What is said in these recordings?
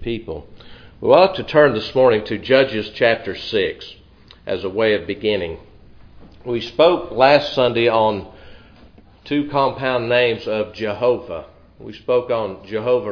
people. We ought to turn this morning to Judges chapter 6 as a way of beginning. We spoke last Sunday on two compound names of Jehovah. We spoke on Jehovah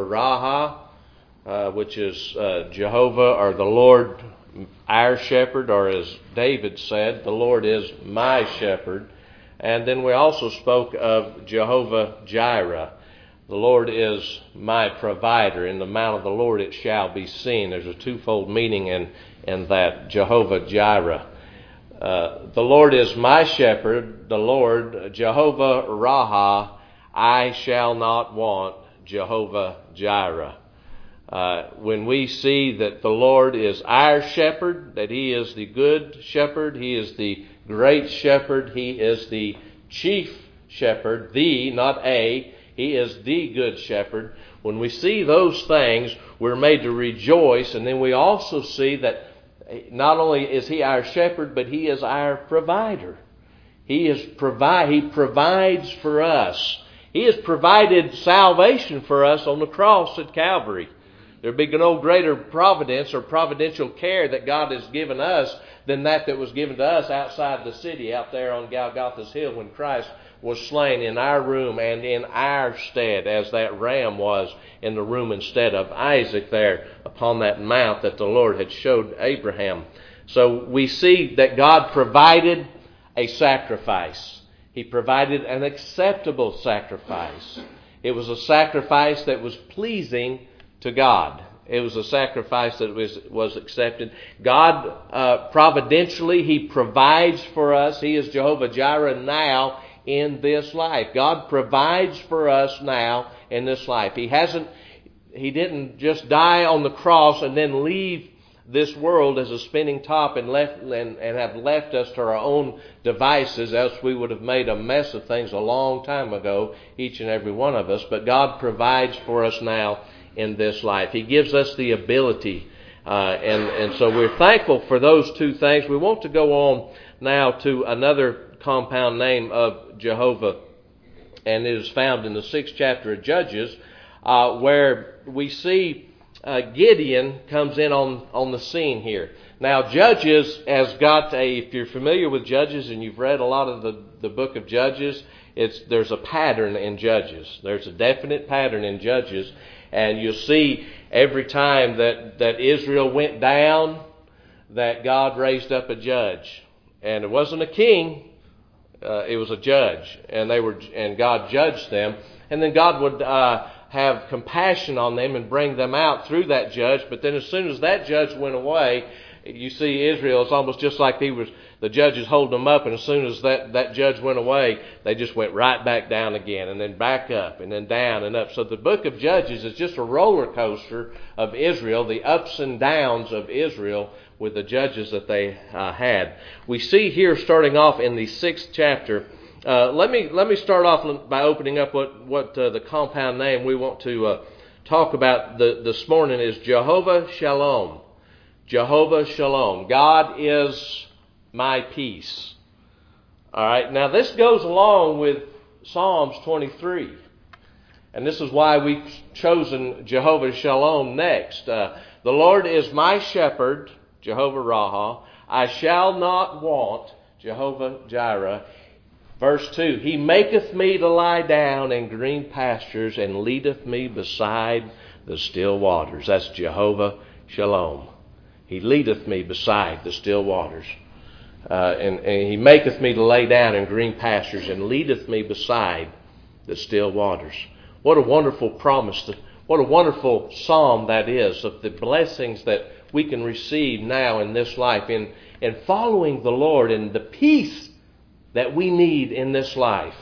Raha, which is Jehovah or the Lord our shepherd, or as David said, the Lord is my shepherd. And then we also spoke of Jehovah Jireh. The Lord is my provider. In the mount of the Lord it shall be seen. There's a twofold meaning in that, Jehovah Jireh. The Lord is my shepherd, the Lord, Jehovah Raha, I shall not want, Jehovah Jireh. When we see that the Lord is our shepherd, that He is the good shepherd, He is the great shepherd, He is the chief shepherd, not a, He is the good shepherd. When we see those things, we're made to rejoice, and then we also see that not only is He our shepherd, but He is our provider. He provides for us. He has provided salvation for us on the cross at Calvary. There'd be no greater providence or providential care that God has given us than that was given to us outside the city, out there on Golgotha's hill, when Christ was slain in our room and in our stead, as that ram was in the room instead of Isaac there upon that mount that the Lord had showed Abraham. So we see that God provided a sacrifice. He provided an acceptable sacrifice. It was a sacrifice that was pleasing to God. It was a sacrifice that was accepted. God, providentially, He provides for us. He is Jehovah Jireh now in this life. God provides for us now in this life. He didn't just die on the cross and then leave this world as a spinning top and have left us to our own devices, else we would have made a mess of things a long time ago, each and every one of us. But God provides for us now in this life. He gives us the ability, and so we're thankful for those two things. We want to go on now to another compound name of Jehovah, and it is found in the 6th chapter of Judges, where we see Gideon comes in on the scene here. Now, Judges has got if you're familiar with Judges and you've read a lot of the book of Judges, there's a pattern in Judges. There's a definite pattern in Judges. And you'll see every time that Israel went down, that God raised up a judge. And it wasn't a king, it was a judge. And God judged them. And then God would have compassion on them and bring them out through that judge. But then as soon as that judge went away, you see Israel, it's almost just like the judges holding them up, and as soon as that judge went away, they just went right back down again, and then back up, and then down and up. So the book of Judges is just a roller coaster of Israel, the ups and downs of Israel with the judges that they had. We see here, starting off in the 6th chapter, let me start off by opening up what the compound name we want to talk about this morning is Jehovah Shalom. Jehovah Shalom. God is my peace. All right. Now this goes along with Psalms 23. And this is why we've chosen Jehovah Shalom next. The Lord is my shepherd, Jehovah Raha. I shall not want, Jehovah Jireh. Verse 2, He maketh me to lie down in green pastures and leadeth me beside the still waters. That's Jehovah Shalom. He leadeth me beside the still waters. And He maketh me to lay down in green pastures and leadeth me beside the still waters. What a wonderful promise. What a wonderful psalm that is of the blessings that we can receive now in this life in following the Lord and the peace that we need in this life.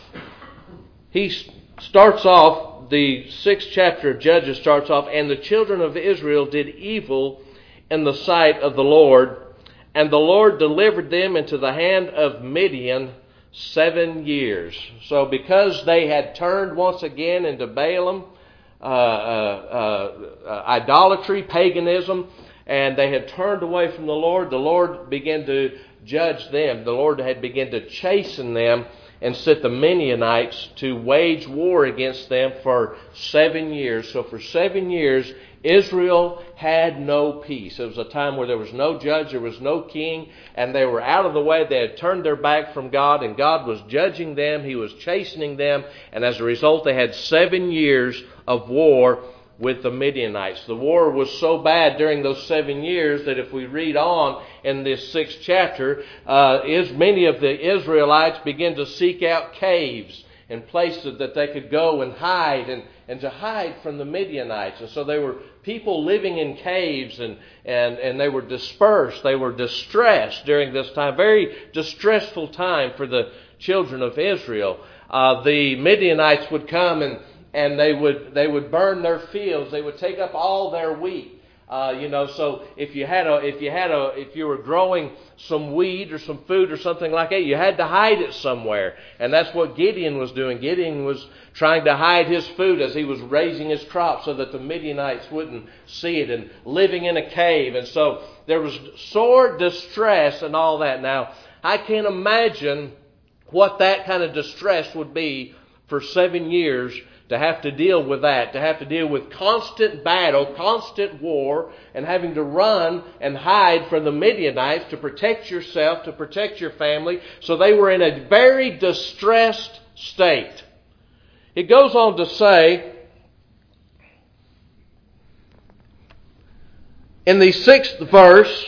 He starts off, the 6th chapter of Judges starts off, and the children of Israel did evil in the sight of the Lord, and the Lord delivered them into the hand of Midian 7 years. So because they had turned once again into Balaam, idolatry, paganism, and they had turned away from the Lord began to judge them. The Lord had begun to chasten them, and set the Midianites to wage war against them for 7 years. So for 7 years, Israel had no peace. It was a time where there was no judge, there was no king, and they were out of the way. They had turned their back from God, and God was judging them. He was chastening them, and as a result, they had 7 years of war with the Midianites. The war was so bad during those 7 years that if we read on in this 6th chapter, many of the Israelites began to seek out caves and places that they could go and hide and to hide from the Midianites. And so they were people living in caves and they were dispersed. They were distressed during this time. Very distressful time for the children of Israel. The Midianites would come and they would burn their fields. They would take up all their wheat. So if you were growing some wheat or some food or something like that, you had to hide it somewhere. And that's what Gideon was doing. Gideon was trying to hide his food as he was raising his crops so that the Midianites wouldn't see it, and living in a cave. And so there was sore distress and all that. Now, I can't imagine what that kind of distress would be for 7 years, to have to deal with that, to have to deal with constant battle, constant war, and having to run and hide from the Midianites to protect yourself, to protect your family. So they were in a very distressed state. It goes on to say, in the 6th verse,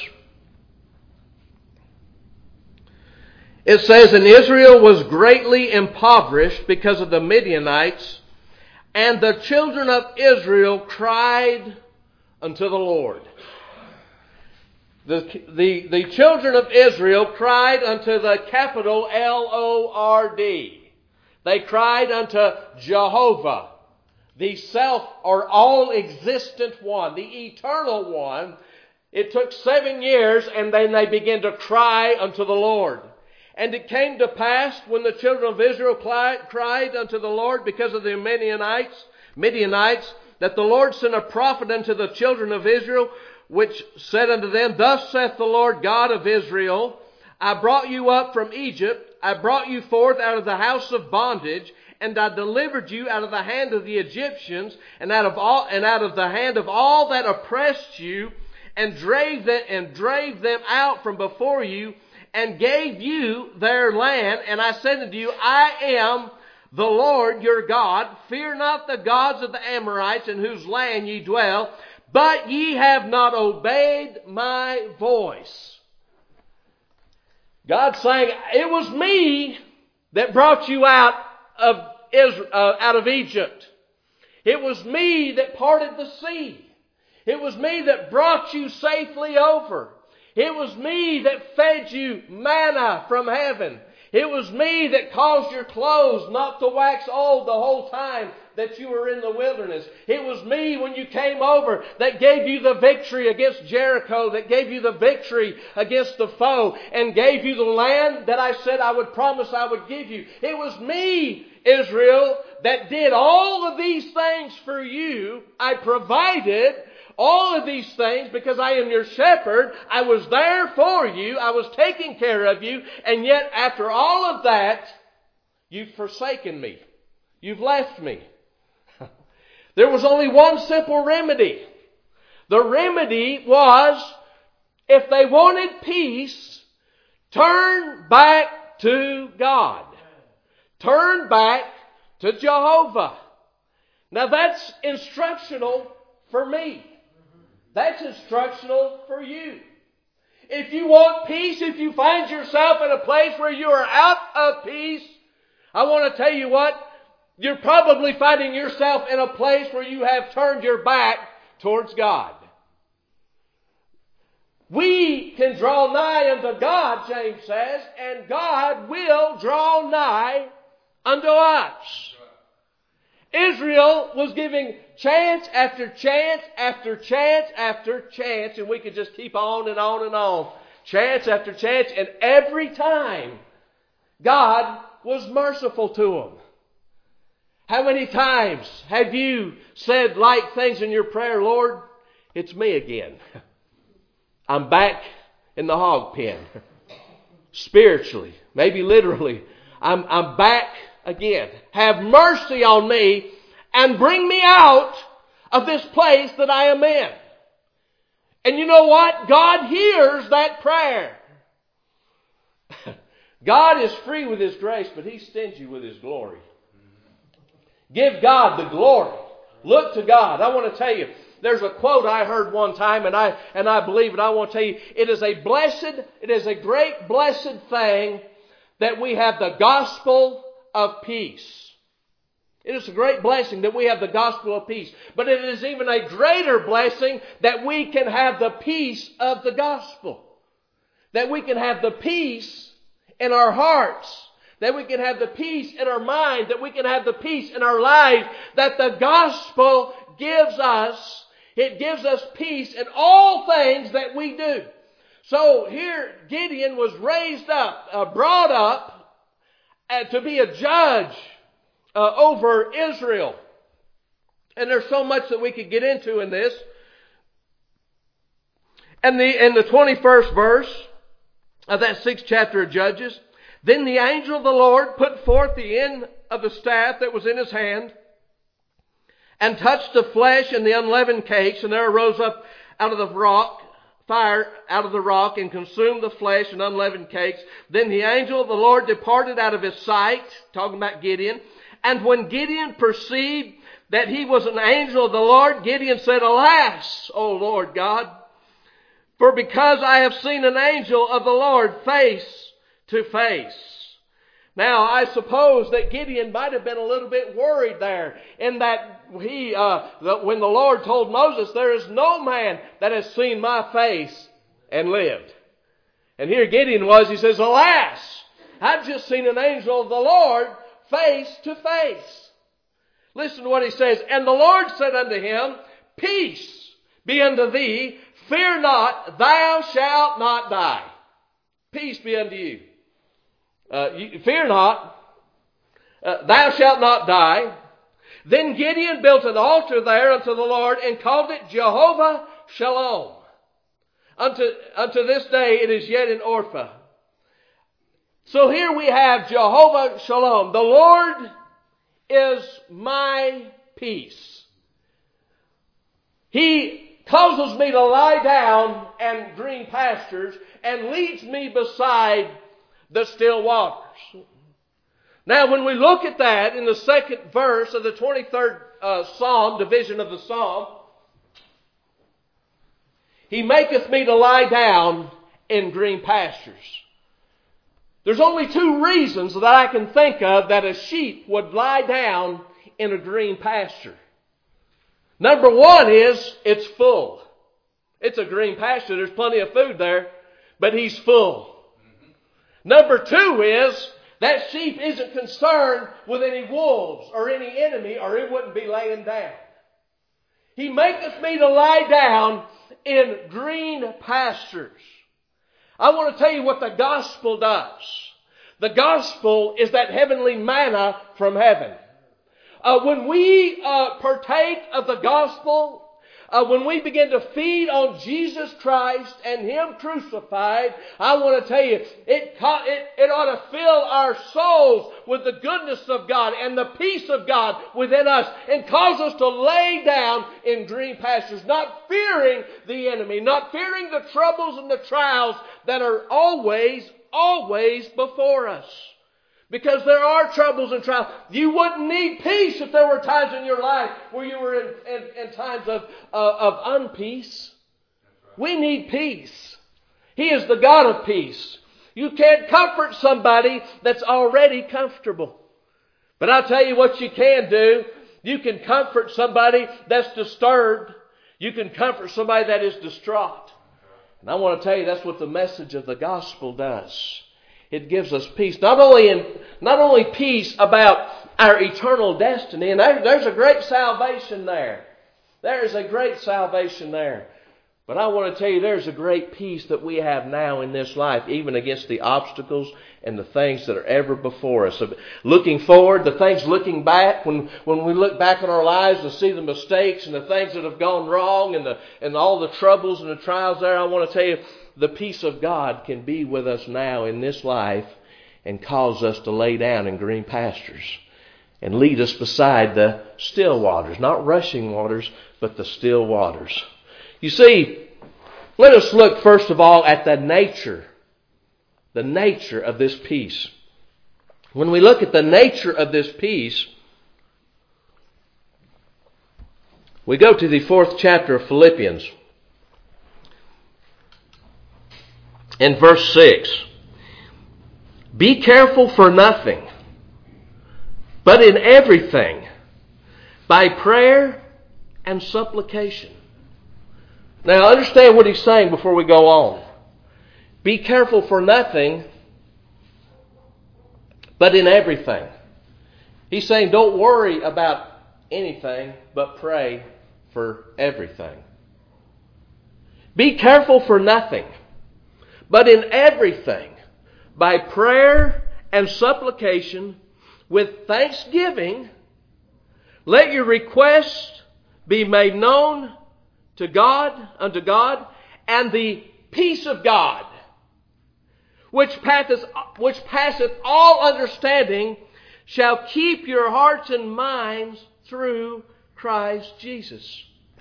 it says, "And Israel was greatly impoverished because of the Midianites, and the children of Israel cried unto the Lord." The children of Israel cried unto the capital Lord. They cried unto Jehovah, the self or all-existent one, the eternal one. It took 7 years, and then they began to cry unto the Lord. "And it came to pass, when the children of Israel cried unto the Lord because of the Midianites, that the Lord sent a prophet unto the children of Israel, which said unto them, Thus saith the Lord God of Israel, I brought you up from Egypt, I brought you forth out of the house of bondage, and I delivered you out of the hand of the Egyptians, and out of the hand of all that oppressed you, and drave them out from before you, and gave you their land. And I said unto you, I am the Lord your God. Fear not the gods of the Amorites, in whose land ye dwell. But ye have not obeyed my voice." God's saying, it was me that brought you out of Egypt. It was me that parted the sea. It was me that brought you safely over. It was me that fed you manna from heaven. It was me that caused your clothes not to wax old the whole time that you were in the wilderness. It was me, when you came over, that gave you the victory against Jericho, that gave you the victory against the foe, and gave you the land that I said I would promise I would give you. It was me, Israel, that did all of these things for you. I provided all of these things because I am your shepherd. I was there for you. I was taking care of you. And yet, after all of that, you've forsaken me. You've left me. There was only one simple remedy. The remedy was, if they wanted peace, turn back to God. Turn back to Jehovah. Now that's instructional for me. That's instructional for you. If you want peace, if you find yourself in a place where you are out of peace, I want to tell you what, you're probably finding yourself in a place where you have turned your back towards God. We can draw nigh unto God, James says, and God will draw nigh unto us. Israel was giving chance after chance after chance after chance, and we could just keep on and on and on. Chance after chance, and every time God was merciful to them. How many times have you said like things in your prayer, Lord, it's me again. I'm back in the hog pen. Spiritually, maybe literally. I'm back again. Have mercy on me and bring me out of this place that I am in. And you know what? God hears that prayer. God is free with His grace, but He's stingy with His glory. Give God the glory. Look to God. I want to tell you, there's a quote I heard one time, and I believe it. I want to tell you, it is a great blessed thing that we have the gospel of peace. It is a great blessing that we have the gospel of peace. But it is even a greater blessing that we can have the peace of the gospel. That we can have the peace in our hearts. That we can have the peace in our mind. That we can have the peace in our lives. That the gospel gives us. It gives us peace in all things that we do. So here Gideon was raised up, brought up to be a judge over Israel. And there's so much that we could get into in this. And in the 21st verse of that 6th chapter of Judges, then the angel of the Lord put forth the end of the staff that was in his hand, and touched the flesh and the unleavened cakes, and there arose up out of the rock fire out of the rock, and consumed the flesh and unleavened cakes. Then the angel of the Lord departed out of his sight, talking about Gideon. And when Gideon perceived that he was an angel of the Lord, Gideon said, Alas, O Lord God, for because I have seen an angel of the Lord face to face. Now, I suppose that Gideon might have been a little bit worried there, in that when the Lord told Moses, there is no man that has seen my face and lived. And here Gideon was, he says, Alas, I've just seen an angel of the Lord face to face. Listen to what he says. And the Lord said unto him, Peace be unto thee, fear not, thou shalt not die. Peace be unto you. Fear not, thou shalt not die. Then Gideon built an altar there unto the Lord, and called it Jehovah Shalom. Unto this day it is yet in Orpha. So here we have Jehovah Shalom. The Lord is my peace. He causes me to lie down in green pastures and leads me beside the still waters. Now when we look at that in the 2nd verse of the 23rd Psalm, division of the Psalm, He maketh me to lie down in green pastures. There's only 2 reasons that I can think of that a sheep would lie down in a green pasture. Number 1 is it's full. It's a green pasture. There's plenty of food there, but he's full. Number 2 is that sheep isn't concerned with any wolves or any enemy, or it wouldn't be laying down. He maketh me to lie down in green pastures. I want to tell you what the gospel does. The gospel is that heavenly manna from heaven. When we partake of the gospel, when we begin to feed on Jesus Christ and Him crucified, I want to tell you, it ought to fill our souls with the goodness of God and the peace of God within us, and cause us to lay down in green pastures, not fearing the enemy, not fearing the troubles and the trials that are always before us. Because there are troubles and trials. You wouldn't need peace if there were times in your life where you were in times of unpeace. We need peace. He is the God of peace. You can't comfort somebody that's already comfortable. But I'll tell you what you can do. You can comfort somebody that's disturbed. You can comfort somebody that is distraught. And I want to tell you that's what the message of the gospel does. It gives us peace. Not only peace about our eternal destiny, and there's a great salvation there. There is a great salvation there. But I want to tell you there's a great peace that we have now in this life, even against the obstacles and the things that are ever before us. Looking forward, the things looking back, when we look back on our lives to see the mistakes and the things that have gone wrong and all the troubles and the trials there, I want to tell you, the peace of God can be with us now in this life and cause us to lay down in green pastures and lead us beside the still waters, not rushing waters, but the still waters. You see, let us look first of all at the nature of this peace. When we look at the nature of this peace, we go to the 4th chapter of Philippians. In verse 6, be careful for nothing, but in everything, by prayer and supplication. Now understand what he's saying before we go on. Be careful for nothing, but in everything. He's saying don't worry about anything, but pray for everything. Be careful for nothing, but in everything, by prayer and supplication, with thanksgiving, let your requests be made known to God, unto God, and the peace of God, which passeth all understanding, shall keep your hearts and minds through Christ Jesus.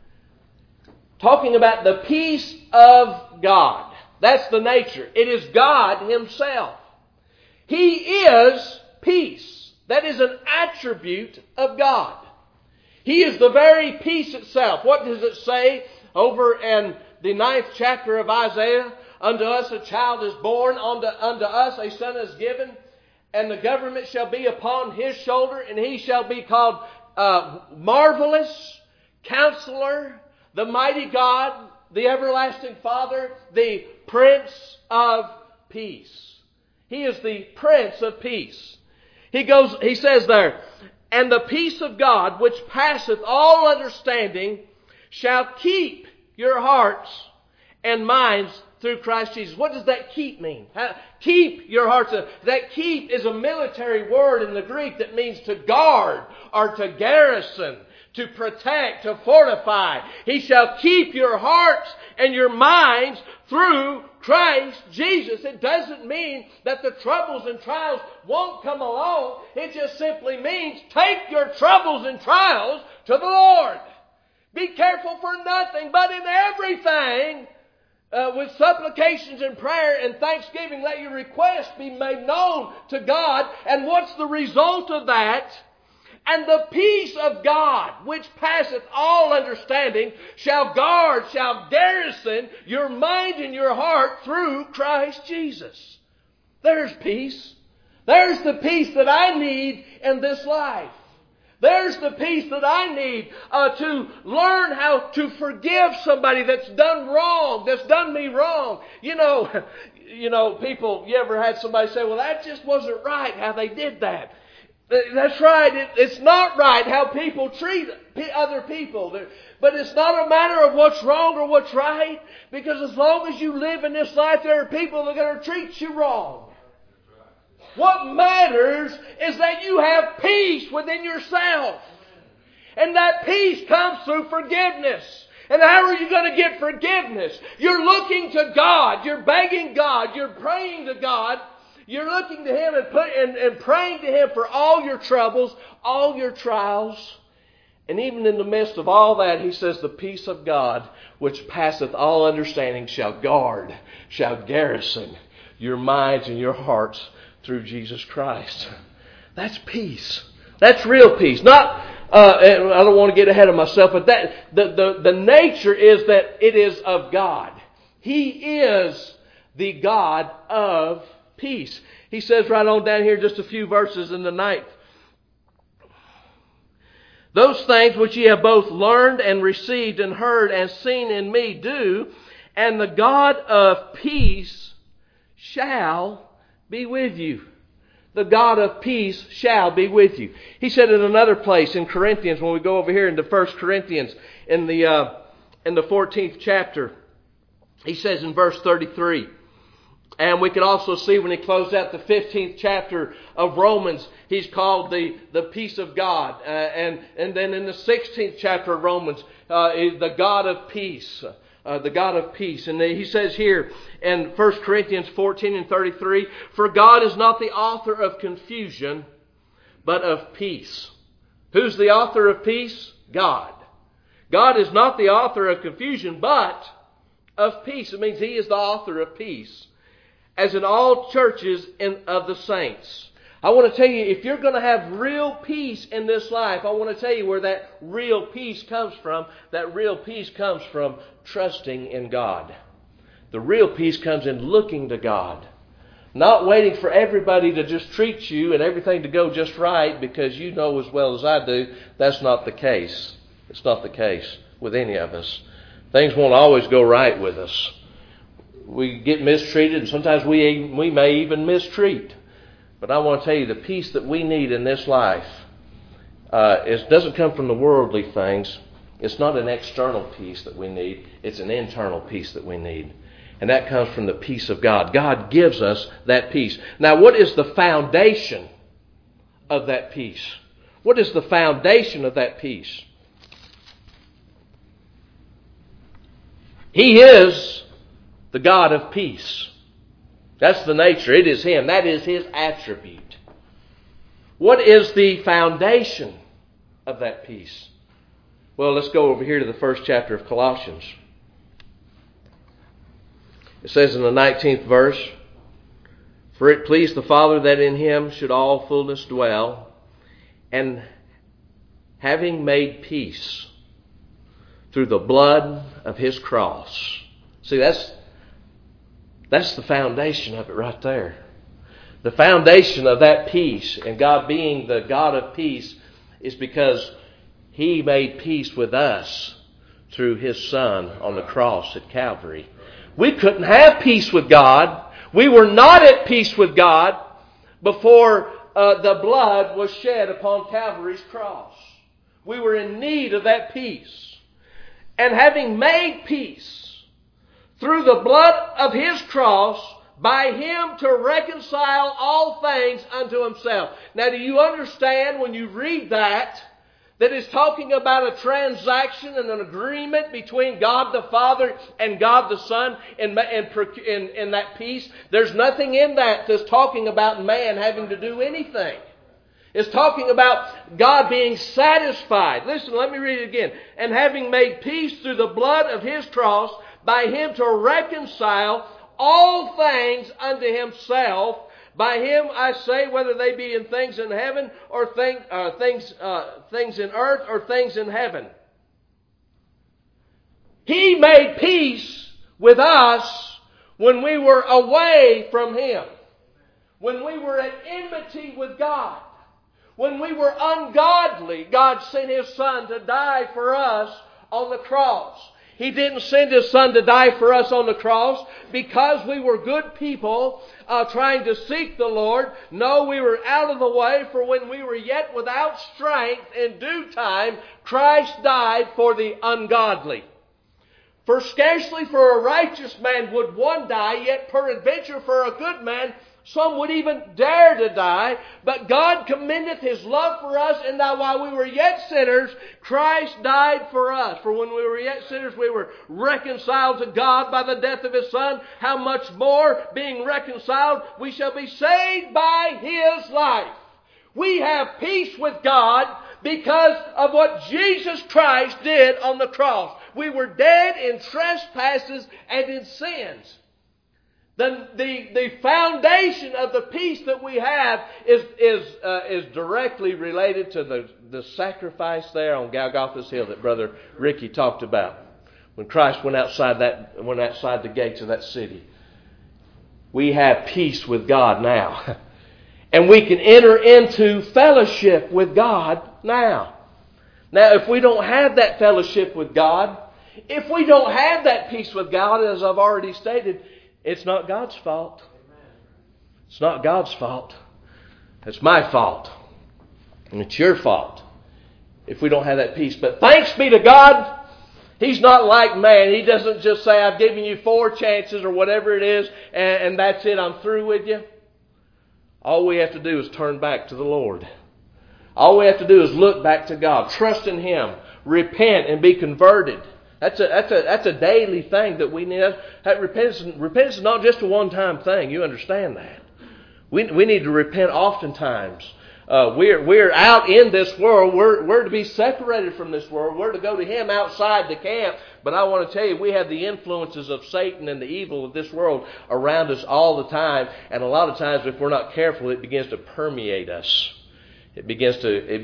Talking about the peace of God. That's the nature. It is God Himself. He is peace. That is an attribute of God. He is the very peace itself. What does it say over in the 9th chapter of Isaiah? Unto us a child is born, unto us a son is given, and the government shall be upon His shoulder, and He shall be called Marvelous, Counselor, the Mighty God, the Everlasting Father, the Prince of Peace. He is the Prince of Peace. He says there, and the peace of God, which passeth all understanding, shall keep your hearts and minds through Christ Jesus. What does that keep mean? Keep your hearts. That keep is a military word in the Greek that means to guard or to garrison, to protect, to fortify. He shall keep your hearts and your minds through Christ Jesus. It doesn't mean that the troubles and trials won't come along. It just simply means take your troubles and trials to the Lord. Be careful for nothing, but in everything, with supplications and prayer and thanksgiving, let your requests be made known to God. And what's the result of that? And the peace of God, which passeth all understanding, shall guard, shall garrison your mind and your heart through Christ Jesus. There's peace. There's the peace that I need in this life. There's the peace that I need to learn how to forgive somebody that's done wrong, that's done me wrong. You know, people, you ever had somebody say, well, that just wasn't right how they did that. That's right. It's not right how people treat other people. But it's not a matter of what's wrong or what's right. Because as long as you live in this life, there are people that are going to treat you wrong. What matters is that you have peace within yourself. And that peace comes through forgiveness. And how are you going to get forgiveness? You're looking to God. You're begging God. You're praying to God. You're looking to Him and praying to Him for all your troubles, all your trials. And even in the midst of all that, He says, the peace of God, which passeth all understanding, shall guard, shall garrison your minds and your hearts through Jesus Christ. That's peace. That's real peace. Not, I don't want to get ahead of myself, but that the nature is that it is of God. He is the God of peace. He says right on down here, just a few verses in the 9th. Those things which ye have both learned and received and heard and seen in me do, and the God of peace shall be with you. The God of peace shall be with you. He said in another place in Corinthians, when we go over here into 1 Corinthians in the 14th chapter, he says in verse 33, and we can also see when he closed out the 15th chapter of Romans, he's called the peace of God. And then in the 16th chapter of Romans, the God of peace. the God of peace. And he says here in 1 Corinthians 14 and 33, "For God is not the author of confusion, but of peace." Who's the author of peace? God. God is not the author of confusion, but of peace. It means He is the author of peace, as in all churches of the saints. I want to tell you, if you're going to have real peace in this life, I want to tell you where that real peace comes from. That real peace comes from trusting in God. The real peace comes in looking to God. Not waiting for everybody to just treat you and everything to go just right because you know as well as I do that's not the case. It's not the case with any of us. Things won't always go right with us. We get mistreated, and sometimes we may even mistreat. But I want to tell you, the peace that we need in this life it doesn't come from the worldly things. It's not an external peace that we need. It's an internal peace that we need. And that comes from the peace of God. God gives us that peace. Now, what is the foundation of that peace? What is the foundation of that peace? He is the God of peace. That's the nature. It is Him. That is His attribute. What is the foundation of that peace? Well, let's go over here to the first chapter of Colossians. It says in the 19th verse, "For it pleased the Father that in Him should all fullness dwell, and having made peace through the blood of His cross." See, that's the foundation of it right there. The foundation of that peace and God being the God of peace is because He made peace with us through His Son on the cross at Calvary. We couldn't have peace with God. We were not at peace with God before the blood was shed upon Calvary's cross. We were in need of that peace. And having made peace through the blood of His cross, by Him to reconcile all things unto Himself. Now, do you understand when you read that it's talking about a transaction and an agreement between God the Father and God the Son in that peace? There's nothing in that that's talking about man having to do anything. It's talking about God being satisfied. Listen, let me read it again. "And having made peace through the blood of His cross, by Him to reconcile all things unto Himself. By Him, I say, whether they be in things in heaven or things in earth or things in heaven." He made peace with us when we were away from Him. When we were at enmity with God. When we were ungodly, God sent His Son to die for us on the cross. He didn't send His Son to die for us on the cross because we were good people trying to seek the Lord. No, we were out of the way, for when we were yet without strength, in due time, Christ died for the ungodly. "For scarcely for a righteous man would one die, yet peradventure for a good man some would even dare to die. But God commendeth His love for us, and that while we were yet sinners, Christ died for us. For when we were yet sinners, we were reconciled to God by the death of His Son. How much more, being reconciled, we shall be saved by His life." We have peace with God because of what Jesus Christ did on the cross. We were dead in trespasses and in sins. The foundation of the peace that we have is directly related to the sacrifice there on Golgotha's Hill that Brother Ricky talked about. When Christ went outside the gates of that city. We have peace with God now. And we can enter into fellowship with God now. Now, if we don't have that fellowship with God, if we don't have that peace with God, as I've already stated, it's not God's fault. It's not God's fault. It's my fault. And it's your fault if we don't have that peace. But thanks be to God, He's not like man. He doesn't just say, "I've given you 4 chances," or whatever it is, and that's it, I'm through with you. All we have to do is turn back to the Lord. All we have to do is look back to God, trust in Him, repent and be converted. That's a daily thing that we need. Repentance is not just a one-time thing. You understand that. We need to repent oftentimes. We're out in this world. We're to be separated from this world. We're to go to Him outside the camp. But I want to tell you, we have the influences of Satan and the evil of this world around us all the time. And a lot of times, if we're not careful, it begins to permeate us. It begins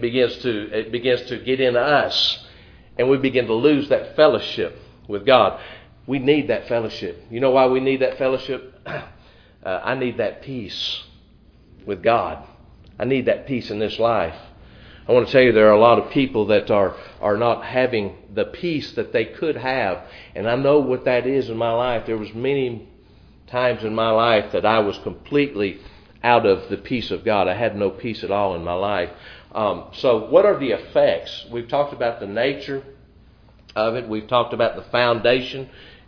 to get into us. And we begin to lose that fellowship with God. We need that fellowship. You know why we need that fellowship? I need that peace with God. I need that peace in this life. I want to tell you, there are a lot of people that are not having the peace that they could have. And I know what that is in my life. There was many times in my life that I was completely out of the peace of God. I had no peace at all in my life. So what are the effects? We've talked about the nature of it. We've talked about the foundation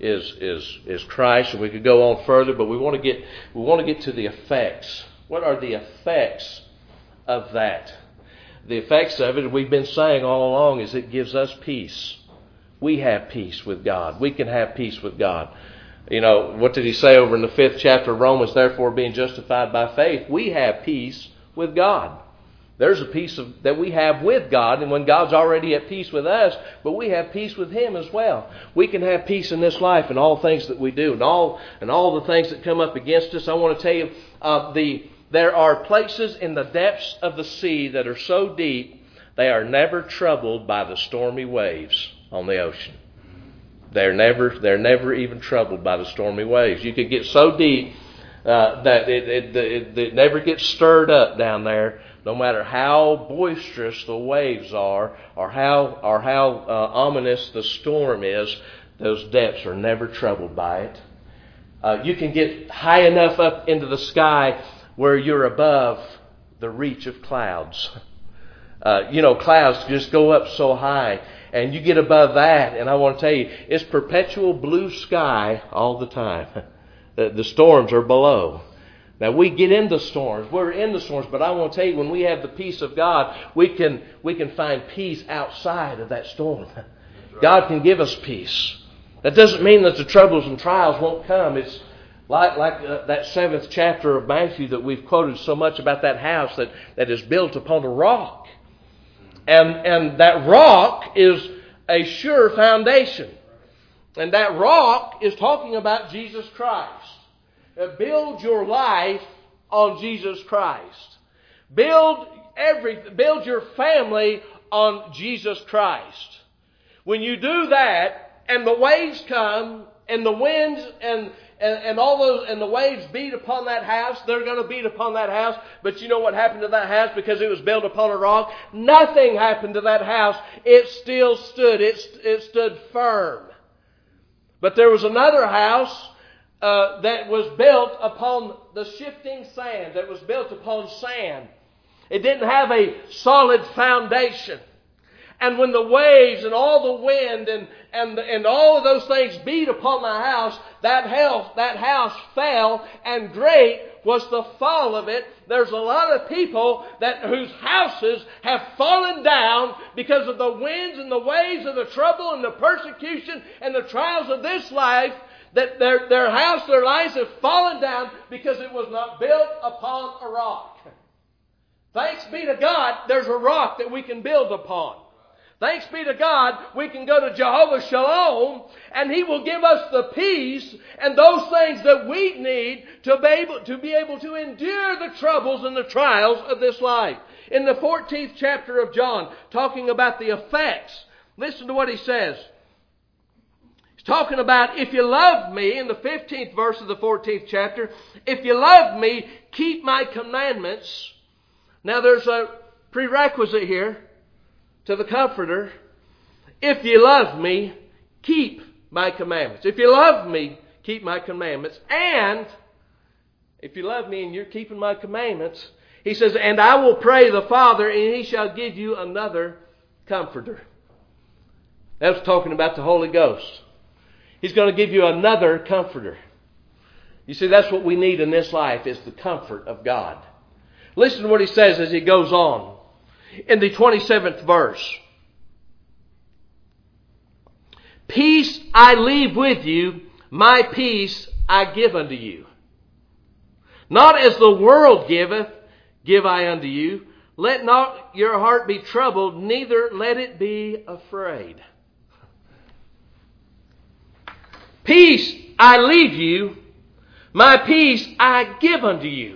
is Christ, and we could go on further, but we want to get to the effects. What are the effects of that? The effects of it, we've been saying all along, is it gives us peace. We have peace with God. We can have peace with God. You know, what did he say over in the 5th chapter of Romans? Therefore, being justified by faith, we have peace with God. There's a peace that we have with God, and when God's already at peace with us, but we have peace with Him as well. We can have peace in this life in all things that we do, and all the things that come up against us. I want to tell you, there are places in the depths of the sea that are so deep, they are never troubled by the stormy waves on the ocean. They're never even troubled by the stormy waves. You could get so deep that it never gets stirred up down there, no matter how boisterous the waves are or how ominous the storm is. Those depths are never troubled by it. You can get high enough up into the sky where you're above the reach of clouds. Clouds just go up so high, and you get above that, and I want to tell you, it's perpetual blue sky all the time. The storms are below. Now, we get into storms. We're in the storms, but I want to tell you, when we have the peace of God, we can find peace outside of that storm. Right. God can give us peace. That doesn't mean that the troubles and trials won't come. It's like that 7th chapter of Matthew that we've quoted so much about, that house that is built upon a rock. And that rock is a sure foundation. And that rock is talking about Jesus Christ. Build your life on Jesus Christ. Build your family on Jesus Christ. When you do that, and the waves come, and the winds and all those, and the waves beat upon that house, they're going to beat upon that house. But you know what happened to that house because it was built upon a rock? Nothing happened to that house. It still stood. It stood firm. But there was another house that was built upon the shifting sand, that was built upon sand. It didn't have a solid foundation. And when the waves and all the wind and all of those things beat upon the house, that house fell, and great was the fall of it. There's a lot of people whose houses have fallen down because of the winds and the waves and the trouble and the persecution and the trials of this life. That their house, their lives have fallen down because it was not built upon a rock. Thanks be to God, there's a rock that we can build upon. Thanks be to God, we can go to Jehovah Shalom, and He will give us the peace and those things that we need to be able to endure the troubles and the trials of this life. In the 14th chapter of John, talking about the effects, listen to what he says. He's talking about, if you love me, in the 15th verse of the 14th chapter, if you love me, keep my commandments. Now there's a prerequisite here to the Comforter. If you love me, keep my commandments. If you love me, keep my commandments. And if you love me and you're keeping my commandments, he says, and I will pray the Father, and He shall give you another Comforter. That was talking about the Holy Ghost. He's going to give you another Comforter. You see, that's what we need in this life, is the comfort of God. Listen to what he says as he goes on. In the 27th verse. Peace I leave with you, my peace I give unto you. Not as the world giveth, give I unto you. Let not your heart be troubled, neither let it be afraid. Peace I leave you, my peace I give unto you.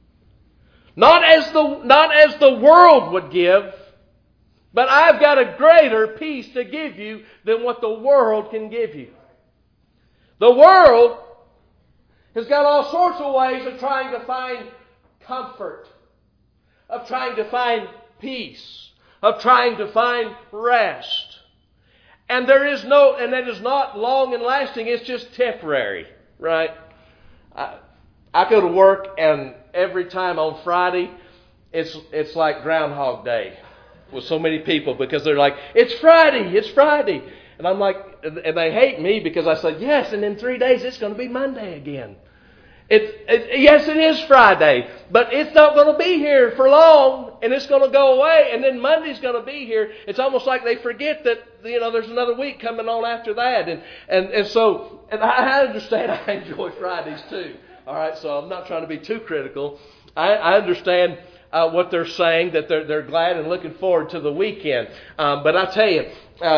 Not as the world would give, but I've got a greater peace to give you than what the world can give you. The world has got all sorts of ways of trying to find comfort, of trying to find peace, of trying to find rest. And that is not long and lasting, it's just temporary, right? I go to work, and every time on Friday, it's like Groundhog Day with so many people, because they're like, it's Friday. And I'm like, and they hate me because I said, yes, and in 3 days it's going to be Monday again. Yes, it is Friday, but it's not going to be here for long, and it's going to go away, and then Monday's going to be here. It's almost like they forget that, there's another week coming on after that. And so I understand, I enjoy Fridays too. All right, so I'm not trying to be too critical. I understand what they're saying, that they're glad and looking forward to the weekend. But I tell you,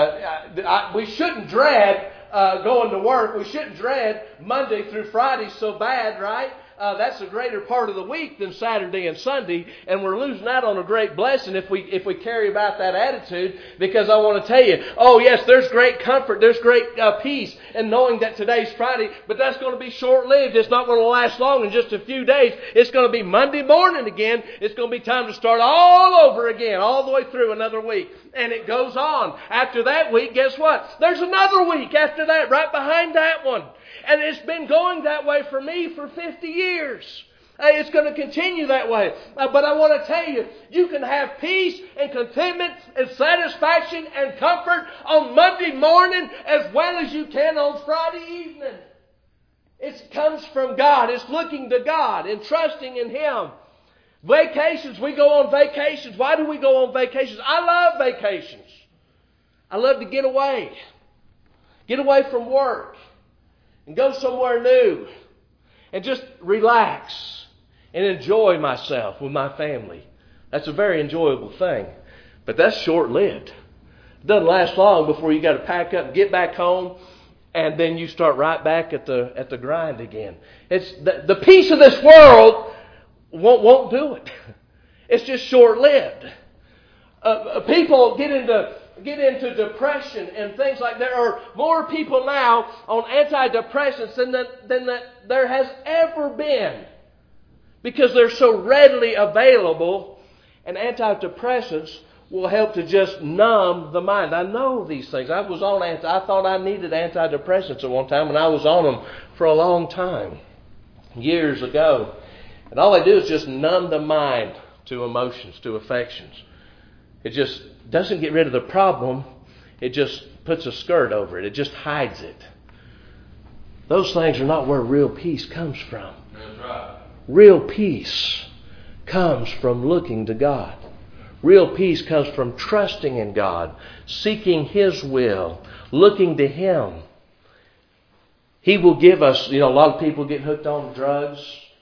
we shouldn't dread going to work. We shouldn't dread Monday through Friday so bad, right? That's a greater part of the week than Saturday and Sunday, and we're losing out on a great blessing if we carry about that attitude. Because I want to tell you, oh yes, there's great comfort, there's great peace in knowing that today's Friday, but that's going to be short-lived. It's not going to last long. In just a few days, it's going to be Monday morning again. It's going to be time to start all over again, all the way through another week. And it goes on. After that week, guess what? There's another week after that, right behind that one. And it's been going that way for me for 50 years. It's going to continue that way. But I want to tell you, you can have peace and contentment and satisfaction and comfort on Monday morning as well as you can on Friday evening. It comes from God. It's looking to God and trusting in Him. Vacations, we go on vacations. Why do we go on vacations? I love vacations. I love to get away. Get away from work. And go somewhere new. And just relax. And enjoy myself with my family. That's a very enjoyable thing. But that's short-lived. It doesn't last long before you got to pack up and get back home. And then you start right back at the grind again. It's the peace of this world won't do it. It's just short-lived. People get into depression and things like that. There are more people now on antidepressants than there has ever been, because they're so readily available, and antidepressants will help to just numb the mind. I know these things. I thought I needed antidepressants at one time, and I was on them for a long time, years ago. And all they do is just numb the mind to emotions, to affections. It just doesn't get rid of the problem. It just puts a skirt over it. It just hides it. Those things are not where real peace comes from. That's right. Real peace comes from looking to God. Real peace comes from trusting in God, seeking His will, looking to Him. He will give us, a lot of people get hooked on drugs,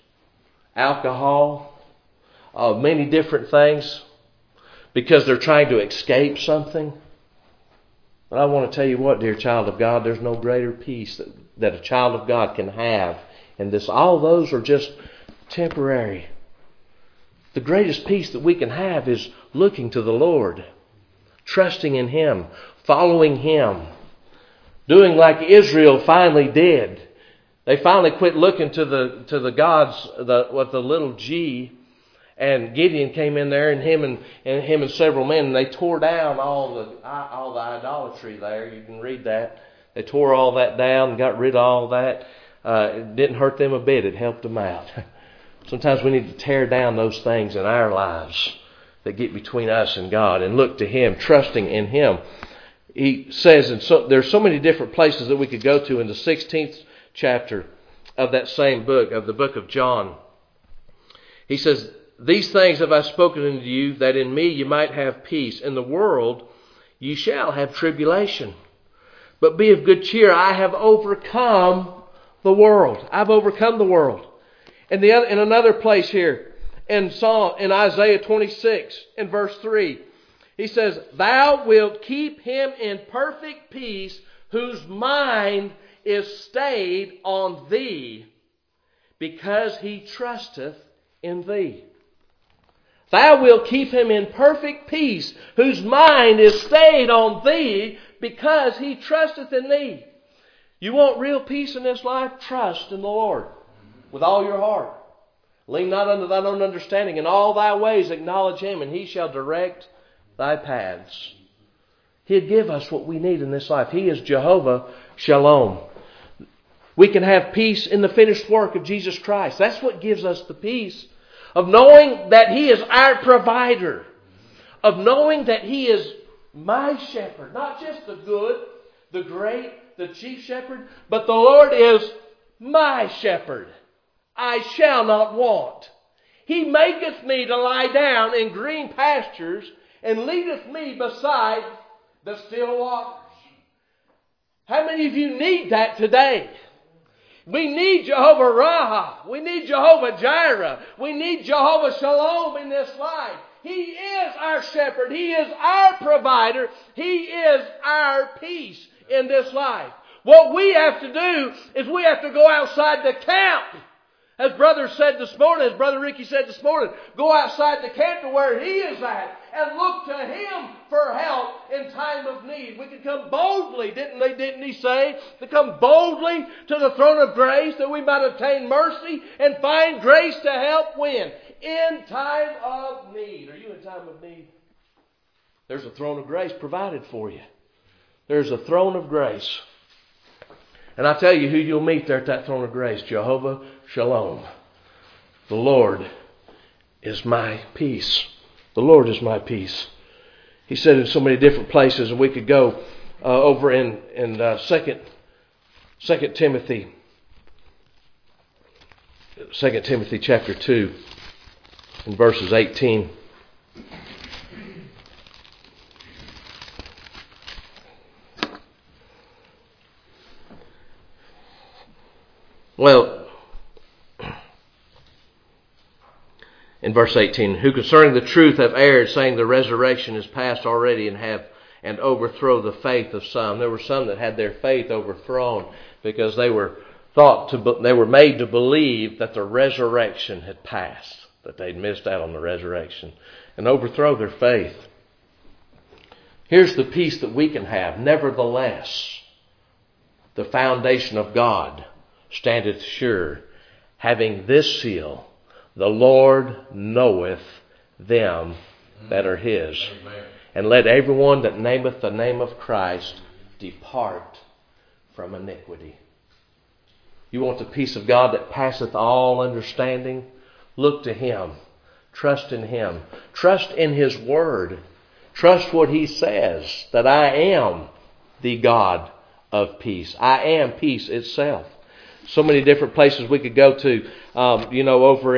alcohol, many different things, because they're trying to escape something. But I want to tell you what, dear child of God, there's no greater peace that a child of God can have in this. All those are just temporary. The greatest peace that we can have is looking to the Lord, trusting in Him, following Him, doing like Israel finally did. They finally quit looking to the gods with the little G, and Gideon came in there, and him and several men, and they tore down all the idolatry there. You can read that. They tore all that down and got rid of all that. It didn't hurt them a bit. It helped them out. Sometimes we need to tear down those things in our lives that get between us and God, and look to Him, trusting in Him. He says, there's so many different places that we could go to in the 16th chapter of that same book, of the book of John. He says, "These things have I spoken unto you, that in me you might have peace. In the world you shall have tribulation. But be of good cheer. I have overcome the world. I've overcome the world. And in another place here, in Isaiah 26, in verse 3, he says, Thou wilt keep him in perfect peace, whose mind is stayed on Thee, because he trusteth in Thee. Thou wilt keep him in perfect peace, whose mind is stayed on Thee, because he trusteth in Thee. You want real peace in this life? Trust in the Lord with all your heart. Lean not unto thine own understanding. In all thy ways acknowledge Him, and He shall direct thy paths. He'll give us what we need in this life. He is Jehovah Shalom. We can have peace in the finished work of Jesus Christ. That's what gives us the peace of knowing that He is our provider, of knowing that He is my shepherd, not just the good, the great, the chief shepherd, but the Lord is my shepherd. I shall not want. He maketh me to lie down in green pastures, and leadeth me beside the still waters. How many of you need that today? We need Jehovah Raha. We need Jehovah Jireh. We need Jehovah Shalom in this life. He is our shepherd. He is our provider. He is our peace in this life. What we have to do is we have to go outside the camp. As Brother Ricky said this morning, go outside the camp to where He is at and look to Him for help in time of need. We can come boldly, didn't He say? To come boldly to the throne of grace that we might obtain mercy and find grace to help when? In time of need. Are you in time of need? There's a throne of grace provided for you. There's a throne of grace. And I tell you who you'll meet there at that throne of grace. Jehovah Shalom. The Lord is my peace. The Lord is my peace. He said in so many different places, and we could go over in 2 Timothy. 2 Timothy chapter 2 in verses 18. Well, in verse 18, who concerning the truth have erred, saying the resurrection is past already, and overthrow the faith of some. There were some that had their faith overthrown because they were made to believe that the resurrection had passed, that they'd missed out on the resurrection, and overthrow their faith. Here's the peace that we can have. Nevertheless, the foundation of God standeth sure, having this seal, the Lord knoweth them that are His. Amen. And let everyone that nameth the name of Christ depart from iniquity. You want the peace of God that passeth all understanding? Look to Him. Trust in Him. Trust in His Word. Trust what He says, that I am the God of peace. I am peace itself. So many different places we could go to. Over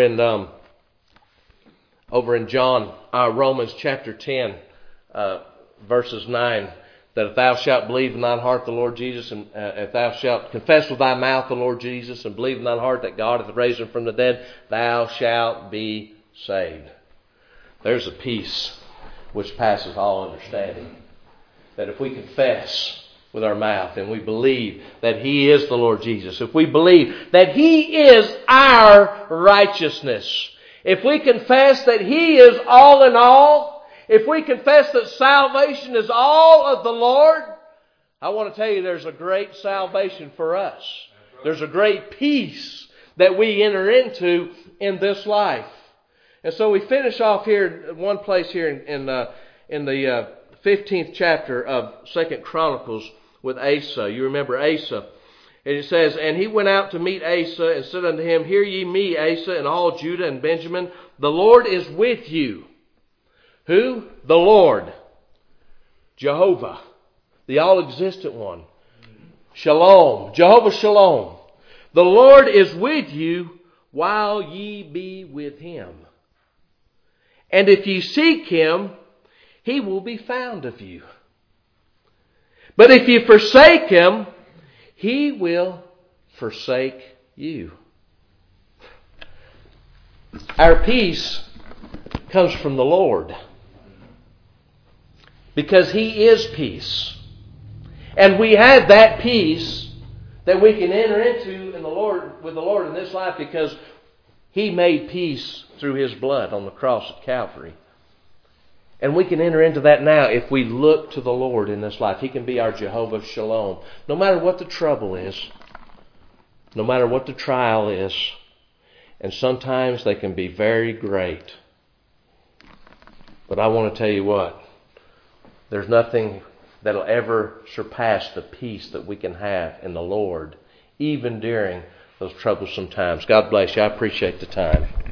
in Romans chapter 10, verses 9, that if thou shalt believe in thine heart the Lord Jesus, and if thou shalt confess with thy mouth the Lord Jesus, and believe in thine heart that God hath raised Him from the dead, thou shalt be saved. There's a peace which passes all understanding. That if we confess with our mouth and we believe that He is the Lord Jesus, if we believe that He is our righteousness, if we confess that He is all in all, if we confess that salvation is all of the Lord, I want to tell you there's a great salvation for us. There's a great peace that we enter into in this life. And so we finish off here in one place here in the 15th chapter of 2 Chronicles with Asa. You remember Asa. And it says, and he went out to meet Asa and said unto him, Hear ye me, Asa, and all Judah and Benjamin. The Lord is with you. Who? The Lord. Jehovah. The all-existent one. Shalom. Jehovah Shalom. The Lord is with you while ye be with Him. And if ye seek Him, He will be found of you. But if you forsake Him, He will forsake you. Our peace comes from the Lord, because He is peace. And we have that peace that we can enter into with the Lord in this life, because He made peace through His blood on the cross at Calvary. And we can enter into that now if we look to the Lord in this life. He can be our Jehovah Shalom. No matter what the trouble is, no matter what the trial is, and sometimes they can be very great. But I want to tell you what, there's nothing that'll ever surpass the peace that we can have in the Lord, even during those troublesome times. God bless you. I appreciate the time.